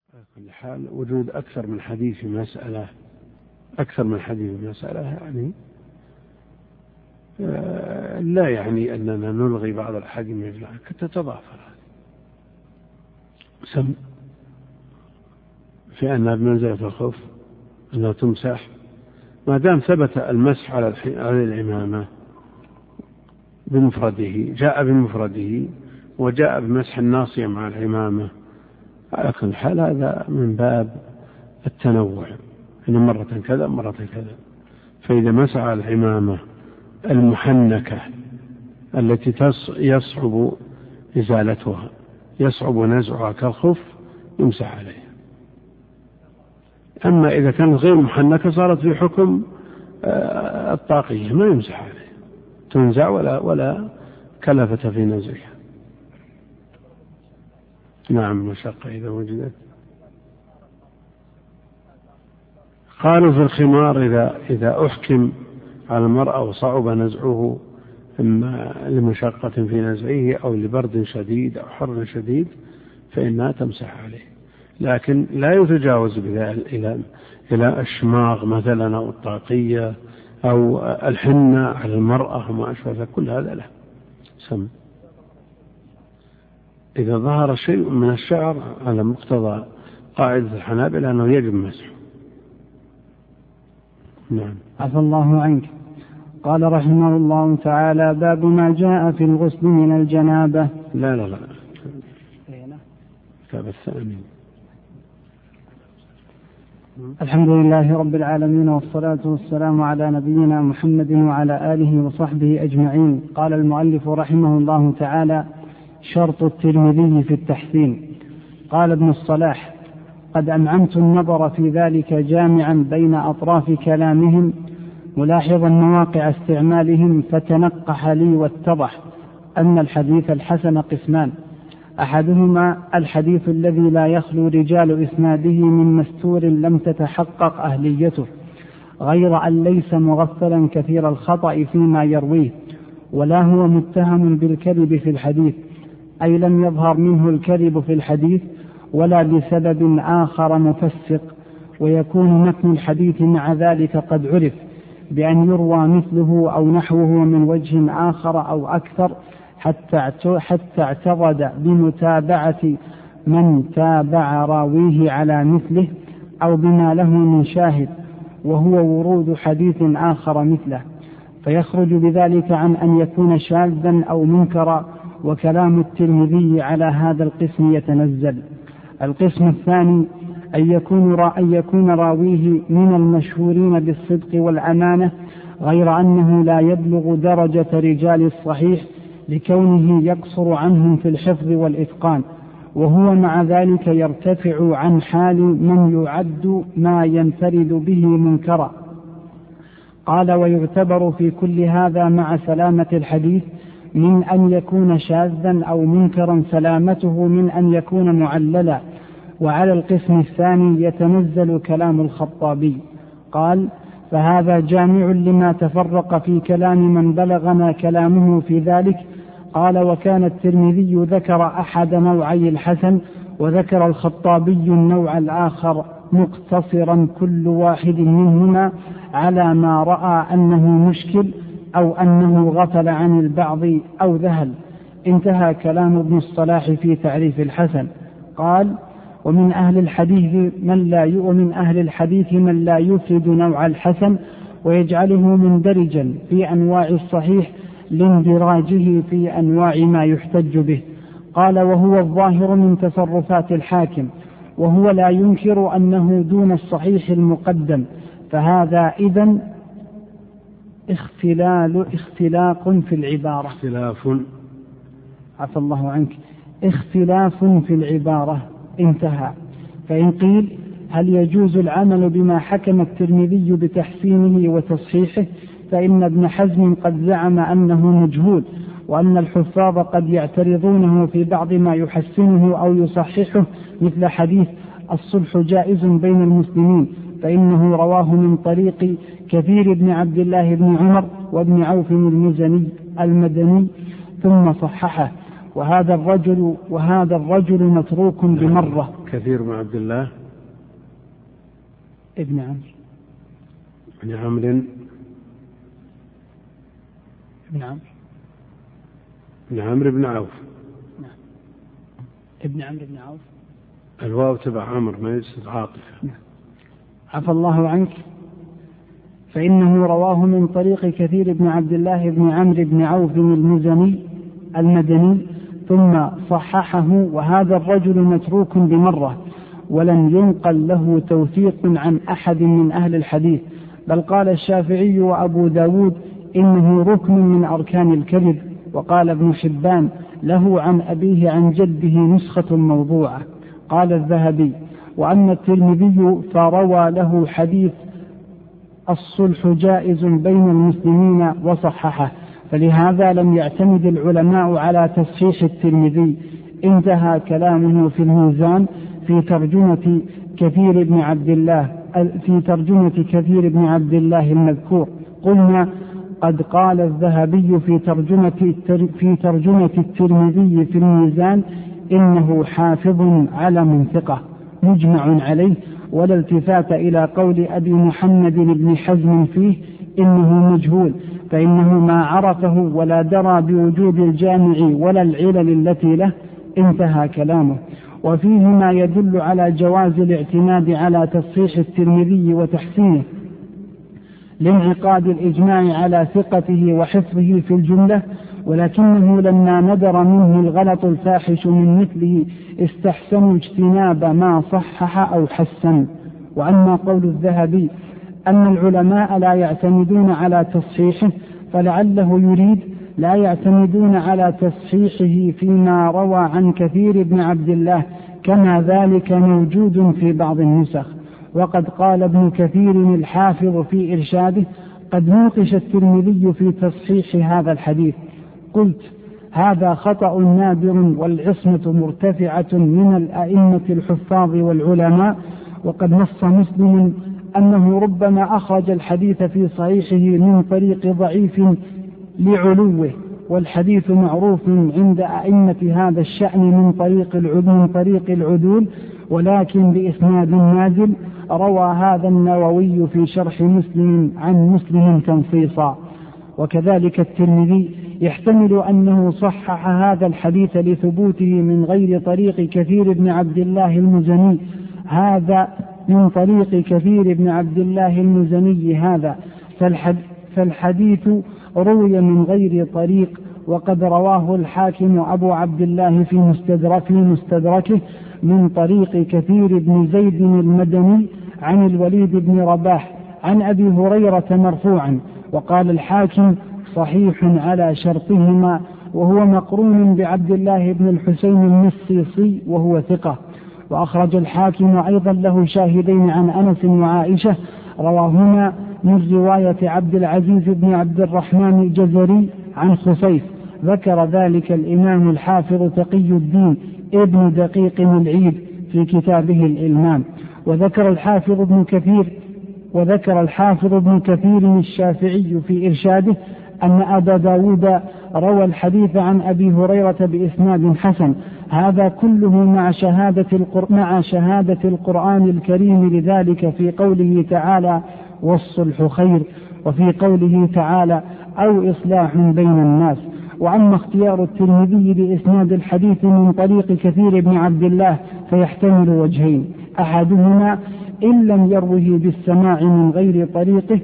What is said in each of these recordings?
على كل حال وجود أكثر من حديث في مسألة يعني لا يعني أننا نلغي بعض الأحاديث من أجلها تتضافر في أنها بمنزلة الخوف أنها تمسح ما دام ثبت المسح على العمامة بمفرده، جاء بمفرده وجاء بمسح الناصية مع العمامة، على كل حال هذا من باب التنوع، إن مرة كذا مرة كذا. فإذا مسح على العمامة المحنكة التي يصعب إزالتها، يصعب نزعها كالخف، يمسح عليها. أما إذا كانت غير محنكة صارت في حكم الطاقية، ما يمسح عليها، تنزع ولا كلفة في نزعها. نعم، مشقة إذا وجدت. قالوا في الخمار إذا أحكم على المرأة وصعب نزعه إما لمشقة في نزعه أو لبرد شديد أو حر شديد فإنها تمسح عليه، لكن لا يتجاوز بذلك إلى الشماغ مثلا أو الطاقية أو الحنة على المرأة وما أشبه، كل هذا له سم. إذا ظهر شيء من الشعر على مقتضى قاعدة الحنابلة أنه يجب مسحه. نعم. عفى الله عنك. قال رحمه الله تعالى: باب ما جاء في الغسل من الجنابة. لا كتاب الثاني. الحمد لله رب العالمين، والصلاة والسلام على نبينا محمد وعلى آله وصحبه أجمعين. قال المؤلف رحمه الله تعالى: شرط الترمذي في التحسين. قال ابن الصلاح: قد أنعمت النظر في ذلك جامعا بين أطراف كلامهم ملاحظا مواقع استعمالهم، فتنقح لي واتضح أن الحديث الحسن قسمان: أحدهما الحديث الذي لا يخلو رجال إسناده من مستور لم تتحقق أهليته، غير أن ليس مغفلا كثير الخطأ فيما يرويه، ولا هو متهم بالكذب في الحديث، أي لم يظهر منه الكذب في الحديث، ولا بسبب آخر مفسق، ويكون متن الحديث مع ذلك قد عرف بأن يروى مثله أو نحوه من وجه آخر أو أكثر، حتى اعتقد بمتابعة من تابع راويه على مثله أو بما له من شاهد، وهو ورود حديث آخر مثله، فيخرج بذلك عن أن يكون شاذا أو منكرا. وكلام الترمذي على هذا القسم يتنزل. القسم الثاني أن يكون راويه من المشهورين بالصدق والأمانة، غير أنه لا يبلغ درجة رجال الصحيح لكونه يقصر عنهم في الحفظ والإتقان، وهو مع ذلك يرتفع عن حال من يعد ما ينفرد به منكرا. قال: ويعتبر في كل هذا مع سلامة الحديث من أن يكون شاذا أو منكرا سلامته من أن يكون معللا. وعلى القسم الثاني يتنزل كلام الخطابي. قال: فهذا جامع لما تفرق في كلام من بلغنا كلامه في ذلك. قال: وكان الترمذي ذكر أحد نوعي الحسن، وذكر الخطابي النوع الآخر، مقتصرا كل واحد منهما على ما رأى أنه مشكل أو أنه غفل عن البعض أو ذهل. انتهى كلام ابن الصلاح في تعريف الحسن. قال: ومن أهل الحديث من لا يفرد نوع الحسن ويجعله مندرجا في أنواع الصحيح لاندراجه في أنواع ما يحتج به. قال: وهو الظاهر من تصرفات الحاكم، وهو لا ينكر أنه دون الصحيح المقدم، فهذا إذن اختلاف في العبارة. عفى الله عنك. اختلاف في العبارة. انتهى. فإن قيل: هل يجوز العمل بما حكم الترمذي بتحسينه وتصحيحه؟ فإن ابن حزم قد زعم أنه مجهول، وأن الحفاظ قد يعترضونه في بعض ما يحسنه أو يصححه، مثل حديث الصلح جائز بين المسلمين، فإنه رواه من طريق كثير بن عبد الله بن عمر وابن عوف المدني ثم صححه، وهذا الرجل متروك بمرة، كثير بن عبد الله ابن عمرو بن عمرو ابن عمرو بن عمرو بن عوف. نعم. ابن عمرو بن عوف، الواو تبع عمرو ما يصير عاطفة. نعم. عفى الله عنك. فإنه رواه من طريق كثير بن عبد الله بن عمرو بن عوف المدني ثم صححه، وهذا الرجل متروك بمرة ولم ينقل له توثيق عن أحد من أهل الحديث، بل قال الشافعي وأبو داود إنه ركن من أركان الكذب، وقال ابن حبان له عن أبيه عن جده نسخة موضوعة. قال الذهبي: وأما الترمذي فروى له حديث الصلح جائز بين المسلمين وصححه، فلهذا لم يعتمد العلماء على تصحيح الترمذي. انتهى كلامه في الميزان في ترجمة كثير بن عبد الله المذكور. قلنا: قد قال الذهبي في ترجمة الترمذي في الميزان إنه حافظ على منطقة مجمع عليه، ولا التفات إلى قول أبي محمد بن حزم فيه إنه مجهول، فإنه ما عرفه ولا درى بوجود الجامع ولا العلل التي له. انتهى كلامه. وفيه ما يدل على جواز الاعتماد على تصحيح الترمذي وتحسينه لانعقاد الإجماع على ثقته وحفظه في الجملة، ولكنه لما ندر منه الغلط الفاحش من مثله استحسنوا اجتناب ما صحح أو حسن. وأما قول الذهبي أن العلماء لا يعتمدون على تصحيحه، فلعله يريد لا يعتمدون على تصحيحه فيما روى عن كثير بن عبد الله، كما ذلك موجود في بعض النسخ. وقد قال ابن كثير الحافظ في إرشاده: قد نوقش الترمذي في تصحيح هذا الحديث. قلت: هذا خطأ نادر، والعصمة مرتفعة من الأئمة الحفاظ والعلماء، وقد نص مسلم أنه ربما أخرج الحديث في صحيحه من طريق ضعيف لعلوه، والحديث معروف عند أئمة هذا الشأن من طريق العدول، ولكن بإسناد نازل. روى هذا النووي في شرح مسلم عن مسلم تنصيصا. وكذلك الترمذي يحتمل أنه صحح هذا الحديث لثبوته من غير طريق كثير بن عبد الله المزني هذا، فالحديث روي من غير طريق، وقد رواه الحاكم أبو عبد الله في مستدركه من طريق كثير بن زيد المدني عن الوليد بن رباح عن أبي هريرة مرفوعا. وقال الحاكم: صحيح على شرطهما، وهو مقرون بعبد الله بن الحسين النصيصي وهو ثقة. وأخرج الحاكم أيضا له شاهدين عن أنس وعائشة رواهما من رواية عبد العزيز بن عبد الرحمن الجزري عن خصيف. ذكر ذلك الإمام الحافظ تقي الدين ابن دقيق العيد في كتابه الإلمام. وذكر الحافظ ابن كثير الشافعي في إرشاده أن أبا داود روى الحديث عن أبي هريرة بإسناد حسن. هذا كله مع شهادة القرآن الكريم لذلك في قوله تعالى: والصلح خير، وفي قوله تعالى: أو إصلاح بين الناس. وأما اختيار الترمذي لإسناد الحديث من طريق كثير بن عبد الله فيحتمل وجهين: أحدهما إن لم يروه بالسماع من غير طريقه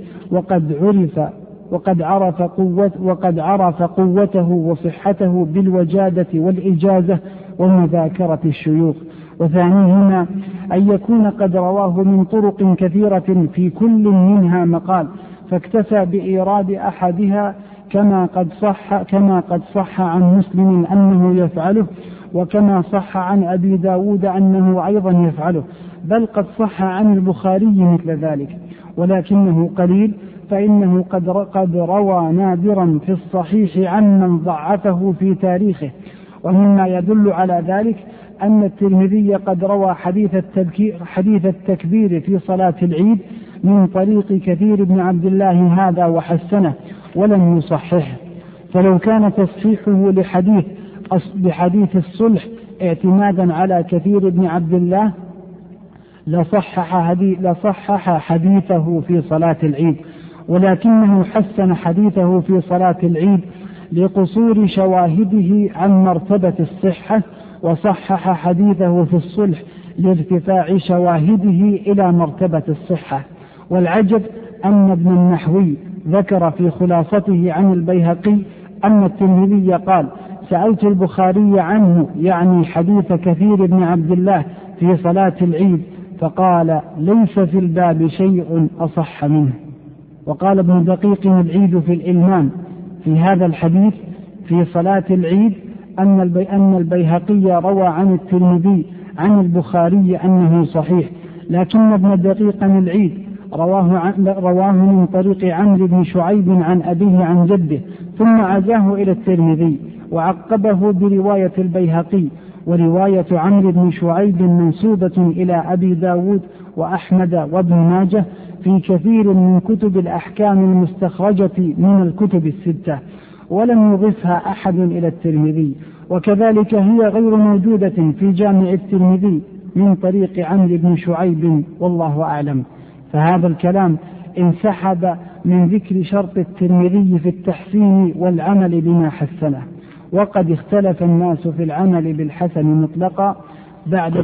وقد عرف قوته وصحته بالوجادة والإجازة ومذاكرة الشيوخ. وثانيهما أن يكون قد رواه من طرق كثيرة في كل منها مقال، فاكتفى بإيراد أحدها كما قد صح عن مسلم أنه يفعله، وكما صح عن أبي داود أنه أيضا يفعله، بل قد صح عن البخاري مثل ذلك، ولكنه قليل، فإنه قد روى نادرا في الصحيح عمن ضعفه في تاريخه. ومما يدل على ذلك أن الترمذي قد روى حديث التكبير في صلاة العيد من طريق كثير بن عبد الله هذا وحسنه ولم يصححه. فلو كان تصحيحه لحديث الصلح اعتمادا على كثير بن عبد الله لصحح حديثه في صلاة العيد، ولكنه حسن حديثه في صلاة العيد لقصور شواهده عن مرتبة الصحة، وصحح حديثه في الصلح لارتفاع شواهده إلى مرتبة الصحة. والعجب أن ابن النحوي ذكر في خلاصته عن البيهقي أن الترمذي قال: سألت البخاري عنه، يعني حديث كثير بن عبد الله في صلاة العيد، فقال: ليس في الباب شيء أصح منه. وقال ابن دقيق العيد في الإلمام في هذا الحديث في صلاة العيد أن البيهقي روى عن الترمذي عن البخاري أنه صحيح، لكن ابن دقيق العيد رواه من طريق عمرو بن شعيب عن أبيه عن جده، ثم عزاه إلى الترمذي وعقبه برواية البيهقي. ورواية عمرو بن شعيب منسوبة إلى أبي داود وأحمد وابن ماجه في كثير من كتب الأحكام المستخرجة من الكتب الستة، ولم يضفها أحد إلى الترمذي، وكذلك هي غير موجودة في جامع الترمذي من طريق عمرو بن شعيب، والله أعلم. فهذا الكلام انسحب من ذكر شرط الترمذي في التحسين والعمل بما حسنه، وقد اختلف الناس في العمل بالحسن مطلقا بعد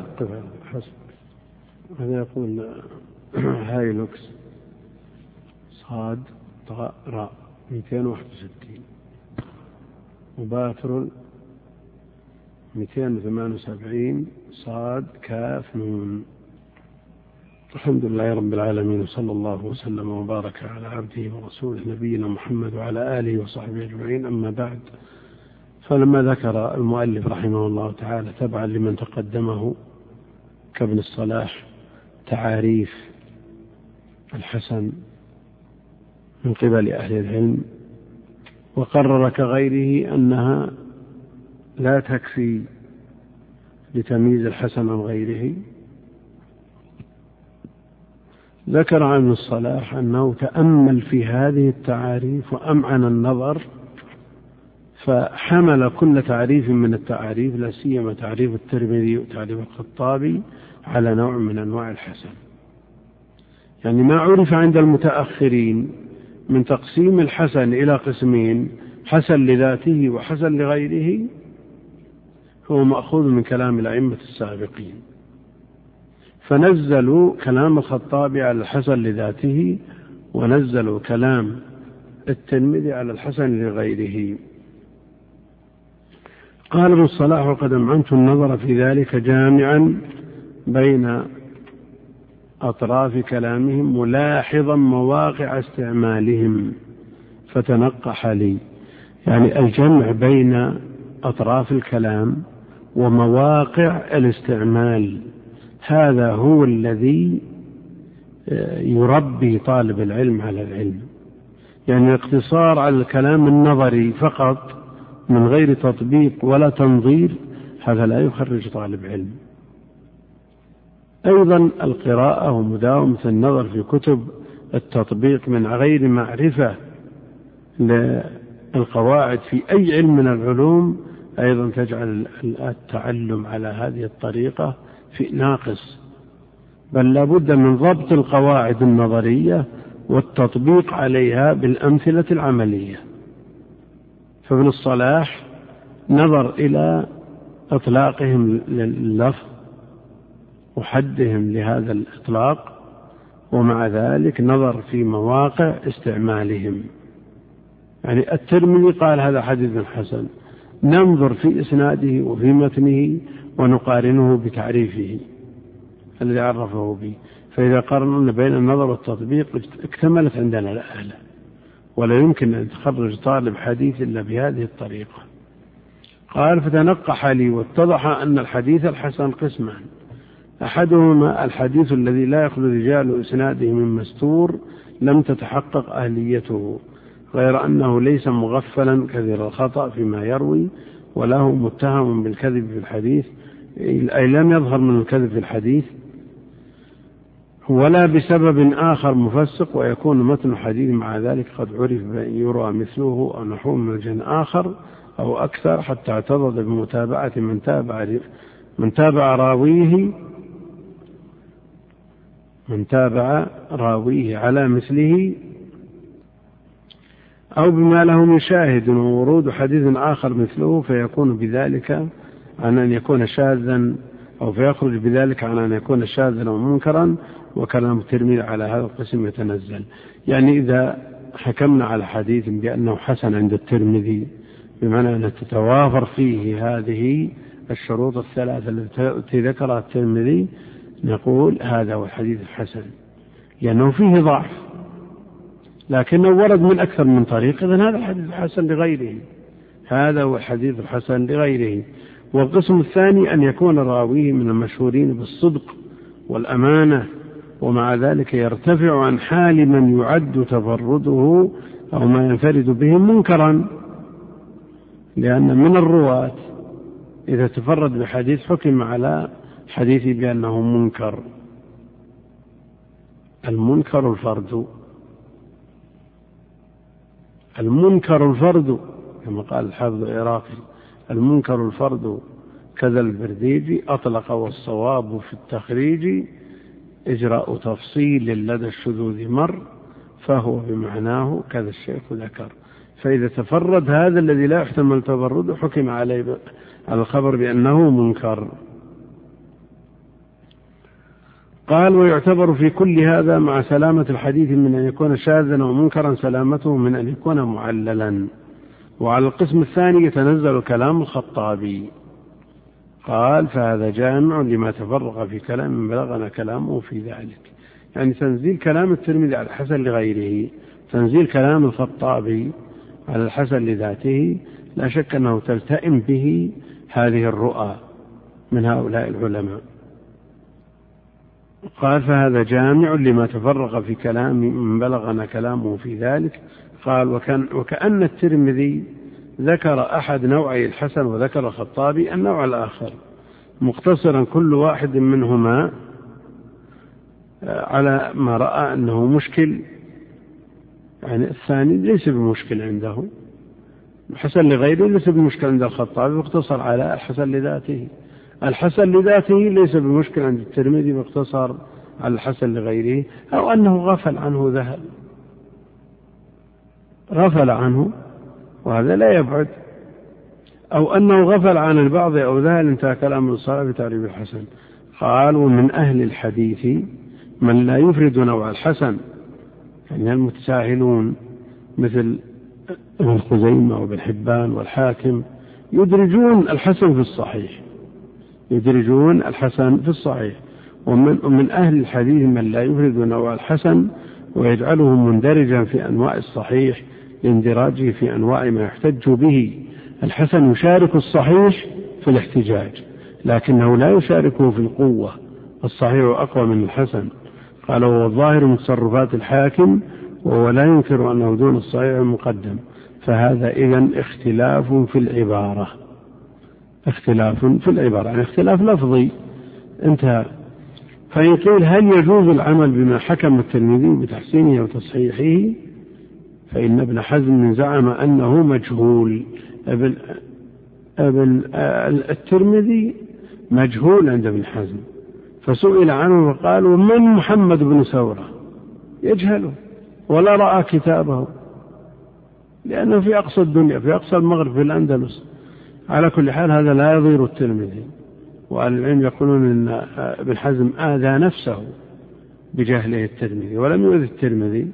هذا يقول هايلوكس صاد طاء راء 261 وباترول 278 صاد كاف نون. الحمد لله رب العالمين، وصلى الله وسلم وبارك على عبده ورسوله نبينا محمد وعلى آله وصحبه أجمعين. أما بعد، فلما ذكر المؤلف رحمه الله تعالى تبعا لمن تقدمه كابن الصلاح تعاريف الحسن من قبل أهل العلم، وقرر كغيره أنها لا تكفي لتمييز الحسن عن غيره، ذكر عن ابن الصلاح أنه تأمل في هذه التعاريف وأمعن النظر، فحمل كل تعريف من التعاريف، لا سيما تعريف الترمذي وتعريف الخطابي، على نوع من أنواع الحسن. يعني ما عرف عند المتأخرين من تقسيم الحسن إلى قسمين، حسن لذاته وحسن لغيره، هو مأخوذ من كلام الأئمة السابقين، فنزلوا كلام الخطابي على الحسن لذاته، ونزلوا كلام الترمذي على الحسن لغيره. قال ابن الصلاح: وقد أمعنت النظر في ذلك جامعا بين أطراف كلامهم ملاحظا مواقع استعمالهم فتنقح لي. يعني الجمع بين أطراف الكلام ومواقع الاستعمال، هذا هو الذي يربي طالب العلم على العلم. يعني الاقتصار على الكلام النظري فقط من غير تطبيق ولا تنظير، هذا لا يخرج طالب علم. أيضا القراءة ومداومة النظر في كتب التطبيق من غير معرفة للقواعد في أي علم من العلوم أيضا تجعل التعلم على هذه الطريقة في ناقص، بل لابد من ضبط القواعد النظرية والتطبيق عليها بالأمثلة العملية. فابن الصلاح نظر إلى إطلاقهم لللفظ وحدهم لهذا الإطلاق، ومع ذلك نظر في مواقع استعمالهم. يعني الترمذي قال هذا حديث حسن، ننظر في إسناده وفي متنه ونقارنه بتعريفه الذي عرفه به، فإذا قارنا بين النظر والتطبيق اكتملت عندنا الآلة، ولا يمكن أن تخرج طالب حديث إلا بهذه الطريقة. قال: فتنقح لي واتضح أن الحديث الحسن قسمان: أحدهما الحديث الذي لا يخلو رجال إسناده من مستور لم تتحقق أهليته، غير أنه ليس مغفلا كثير الخطأ فيما يروي، وله متهم بالكذب في الحديث، أي لم يظهر من الكذب في الحديث، ولا بسبب آخر مفسق، ويكون متن الحديث مع ذلك قد عرف يروى مثله أو نحو من وجه آخر أو أكثر حتى اعتضد بمتابعة من تابع راويه على مثله، أو بما له من شاهد وورود حديث آخر مثله، فيكون بذلك عن أن يكون شاذا، أو فيخرج بذلك عن أن يكون شاذا أو منكرا. وكلام الترمذي على هذا القسم يتنزل. يعني إذا حكمنا على حديث بأنه حسن عند الترمذي، بمعنى أن تتوافر فيه هذه الشروط الثلاثة التي ذكرها الترمذي، نقول هذا هو الحديث الحسن، لأنه فيه ضعف لكنه ورد من أكثر من طريق، إذن هذا الحديث الحسن لغيره. هذا هو الحديث الحسن لغيره. والقسم الثاني أن يكون راويه من المشهورين بالصدق والأمانة، ومع ذلك يرتفع عن حال من يعد تفرده أو ما ينفرد به منكرا، لأن من الرواة إذا تفرد بحديث حكم على حديث بأنه منكر. المنكر الفرد كما قال الحافظ العراقي: المنكر الفرد كذا البرديجي أطلق، والصواب في التخريج إجراء تفصيل لدى الشذوذ مر، فهو بمعناه كذا الشيخ ذكر. فإذا تفرد هذا الذي لا يحتمل تفرده حكم عليه على الخبر بأنه منكر. قال: ويعتبر في كل هذا مع سلامة الحديث من أن يكون شاذا ومنكرا سلامته من أن يكون معللا. وعلى القسم الثاني يتنزل كلام الخطابي. قال: فهذا جامع لما تفرق في كلام من بلغنا كلامه في ذلك. يعني تنزيل كلام الترمذي على الحسن لغيره، تنزيل كلام الخطابي على الحسن لذاته، لا شك أنه تلتئم به هذه الرؤى من هؤلاء العلماء. قال: فهذا جامع لما تفرق في كلام من بلغنا كلامه في ذلك. قال: وكأن الترمذي ذكر أحد نوعي الحسن وذكر الخطابي النوع الآخر، مقتصرا كل واحد منهما على ما رأى أنه مشكل. يعني الثاني ليس بمشكل عنده، الحسن لغيره ليس بمشكل عند الخطابي، واقتصر على الحسن لذاته. الحسن لذاته ليس بمشكل عند الترمذي، واقتصر على الحسن لغيره. أو أنه غفل عنه وهذا لا يبعد، أو أنه غفل عن البعض أو ذهل، انتهى كلام الصحابة في تعريف الحسن. قال: ومن أهل الحديث من لا يفرد نوع الحسن، يعني المتساهلون مثل ابن خزيمة وابن حبان والحاكم يدرجون الحسن في الصحيح. ومن أهل الحديث من لا يفرد نوع الحسن ويجعله مندرجا في أنواع الصحيح لاندراجه في أنواع ما يحتج به. الحسن يشارك الصحيح في الاحتجاج لكنه لا يشاركه في القوة، الصحيح أقوى من الحسن. قال: وهو الظاهر من تصرفات الحاكم، وهو لا ينكر أنه دون الصحيح المقدم. فهذا إذن اختلاف في العبارة، يعني اختلاف لفظي انتهى. فإن قيل: هل يجوز العمل بما حكم الترمذي بتحسينه وتصحيحه؟ فإن ابن حزم زعم أنه مجهول. الترمذي مجهول عند ابن حزم، فسئل عنه وقالوا: من محمد بن ثورة؟ يجهله ولا رأى كتابه، لأنه في أقصى الدنيا، في أقصى المغرب، في الأندلس. على كل حال هذا لا يضير الترمذي، وأهل العلم يقولون أن ابن حزم آذى نفسه بجهله الترمذي ولم يؤذي الترمذي.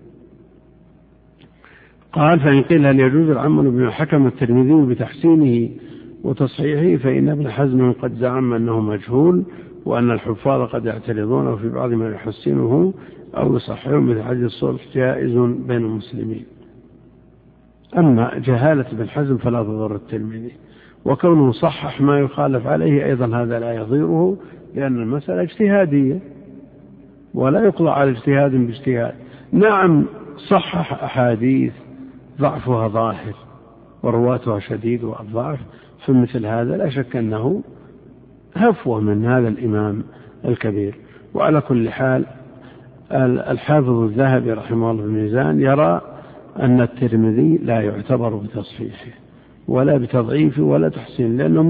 قال: فإن قيل: هل يجوز العمل بما حكم الترمذي بتحسينه وتصحيحه؟ فإن ابن حزم قد زعم أنه مجهول، وأن الحفاظ قد يعترضونه في بعض ما يحسنه أو يصححه، مثل حديث الصلح جائز بين المسلمين. أما جهالة ابن حزم فلا تضر الترمذي، وكونه صحح ما يخالف عليه أيضا هذا لا يضيره، لأن المسألة اجتهادية ولا يقضى على اجتهاد باجتهاد. نعم صحح أحاديث ضعفها ظاهر ورواتها شديد والضعف، فمثل هذا لا شك أنه هفوة من هذا الإمام الكبير. وعلى كل حال الحافظ الذهبي رحمه الله في الميزان يرى أن الترمذي لا يعتبر بتصحيحه، ولا بتضعيفه ولا تحسين، لأنه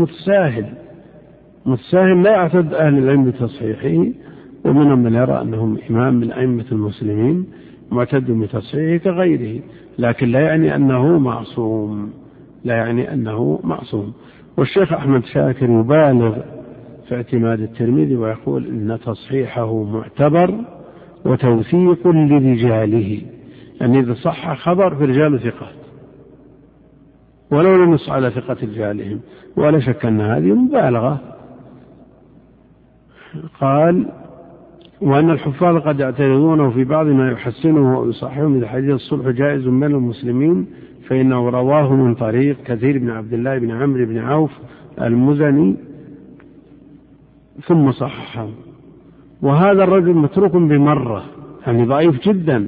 متساهل لا يعتد أهل العلم بتصحيحه، ومنهم من يرى أنهم إمام من أئمة المسلمين معتد بتصحيحه كغيره، لكن لا يعني أنه معصوم. والشيخ أحمد شاكر يبالغ في اعتماد الترمذي ويقول إن تصحيحه معتبر وتوثيق لرجاله، يعني إذا صح خبر في رجال ثقات ولو لم يصح على ثقة رجالهم، ولا شك أن هذه مبالغة. قال: وأن الحفاظ قد يعترضونه في بعض ما يحسنه ويصححه من حديث الصلح جائز بين المسلمين، فإنه رواه من طريق كثير بن عبد الله بن عمرو بن عوف المزني ثم صححه. وهذا الرجل متروك بمرة، يعني ضعيف جدا،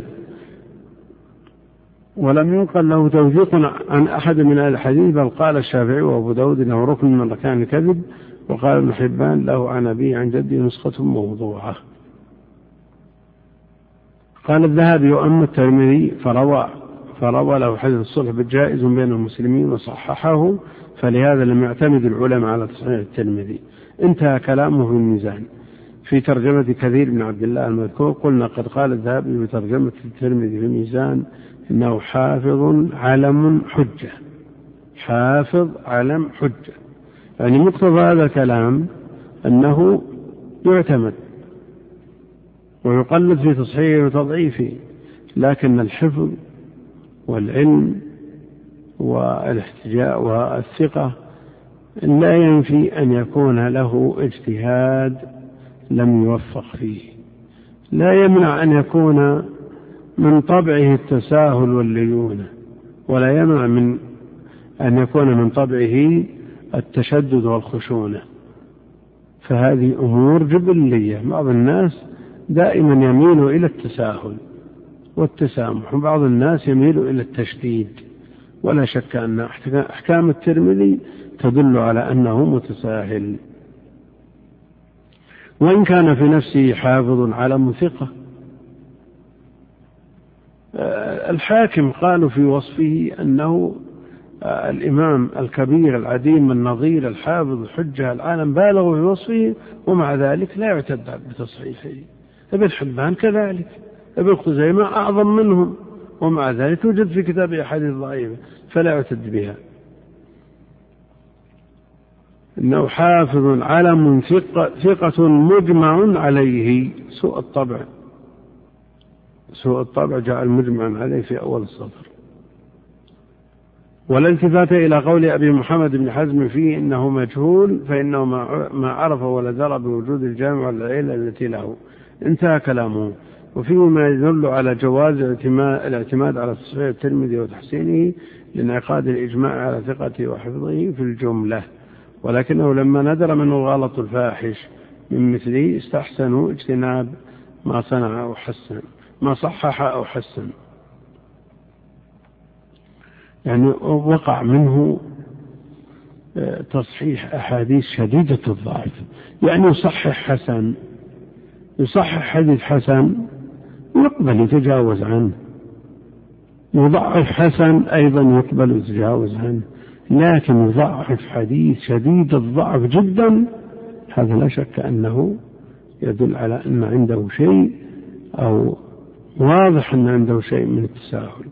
ولم ينقل له توثيق عن أحد من أهل الحديث، بل قال الشافعي وأبو داود إنه ركن من أركان الكذب، وقال ابن حبان له عن أبيه عن جده نسخة موضوعة. قال الذهبي: وأما الترمذي فروى له حديث الصلح بالجائز بين المسلمين وصححه، فلهذا لم يعتمد العلماء على تصحيح الترمذي. انتهى كلامه في الميزان. في ترجمة كثير بن عبد الله المذكور قلنا: قد قال الذهبي في ترجمة الترمذي في الميزان إنه حافظ علم حجة. حافظ علم حجة، يعني مقتضى هذا الكلام أنه يعتمد ويقلد في تصحيحه وتضعيفه، لكن الحفظ والعلم والاحتجاء والثقة لا ينفي أن يكون له اجتهاد لم يوفق فيه، لا يمنع أن يكون من طبعه التساهل والليونة، ولا يمنع من أن يكون من طبعه التشدد والخشونة، فهذه أمور جبلية. بعض الناس دائما يميل إلى التساهل والتسامح، وبعض الناس يميل إلى التشديد، ولا شك أن أحكام الترمذي تدل على أنه متساهل، وإن كان في نفسه حافظ علم ثقة. الحاكم قالوا في وصفه أنه الإمام الكبير العديم النظير الحافظ الحجة العالم، بالغوا في وصفه ومع ذلك لا يعتد بتصحيحه. ابن حبان كذلك، ابن خزيمة أعظم منهم ومع ذلك يوجد في كتابه أحاديث ضعيفة فلا يعتد بها. إنه حافظ علم ثقة مجمع عليه. سوء الطبع جاء المجمع عليه في أول السطر. ولا التفات إلى قول أبي محمد بن حزم فيه إنه مجهول، فإنه ما عرف ولا درى بوجود الجامع والعيلة التي له. انتهى كلامه. وفيه ما يدل على جواز الاعتماد على تصحيح الترمذي وتحسينه لانعقاد الإجماع على ثقته وحفظه في الجملة، ولكنه لما ندر منه الغلط الفاحش من مثله استحسنوا اجتناب ما صنع أو حسن، ما صحح أو حسن. يعني وقع منه تصحيح أحاديث شديدة الضعف، يعني يصحح حديث حسن يقبل يتجاوز عنه، يضعف حسن أيضا يقبل يتجاوز عنه، لكن يضعف حديث شديد الضعف جدا، هذا لا شك أنه يدل على أن عنده شيء، أو واضح أن عنده شيء من التساهل.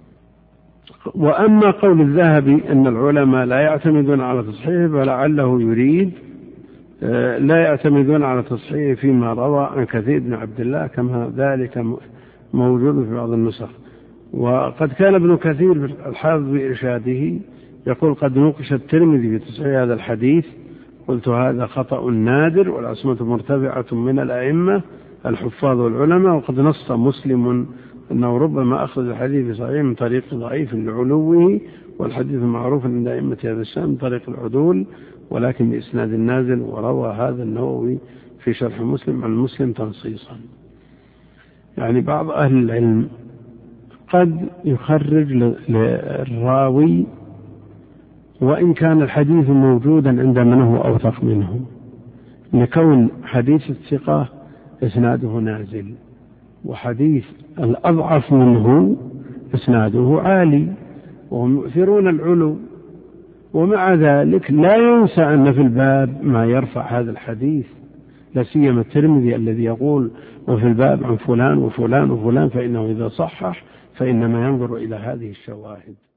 وأما قول الذهبي أن العلماء لا يعتمدون على تصحيحه، فلعله يريد لا يعتمدون على تصحيحه فيما روى عن كثير بن عبد الله، كما ذلك موجود في بعض النسخ. وقد كان ابن كثير الحافظ بإرشاده يقول: قد نوقش الترمذي في تصحيح هذا الحديث، قلت هذا خطأ نادر، والعصمة مرتفعة من الأئمة الحفاظ والعلماء، وقد نص مسلم أنه ربما أخذ الحديث في صحيح من طريق ضعيف لعلوه، والحديث معروف عند أئمة هذا الشأن من طريق العدول ولكن بإسناد النازل. وروى هذا النووي في شرح مسلم عن مسلم تنصيصا. يعني بعض أهل العلم قد يخرج للراوي وإن كان الحديث موجودا عند من هو أوثق منه، لكون حديث الثقة إسناده نازل، وحديث الأضعف منه إسناده عالي، وهم يؤثرون العلو ومع ذلك لا ينسى أن في الباب ما يرفع هذا الحديث، لا سيما الترمذي الذي يقول وفي الباب عن فلان وفلان وفلان، فإنه إذا صحح فإنما ينظر إلى هذه الشواهد.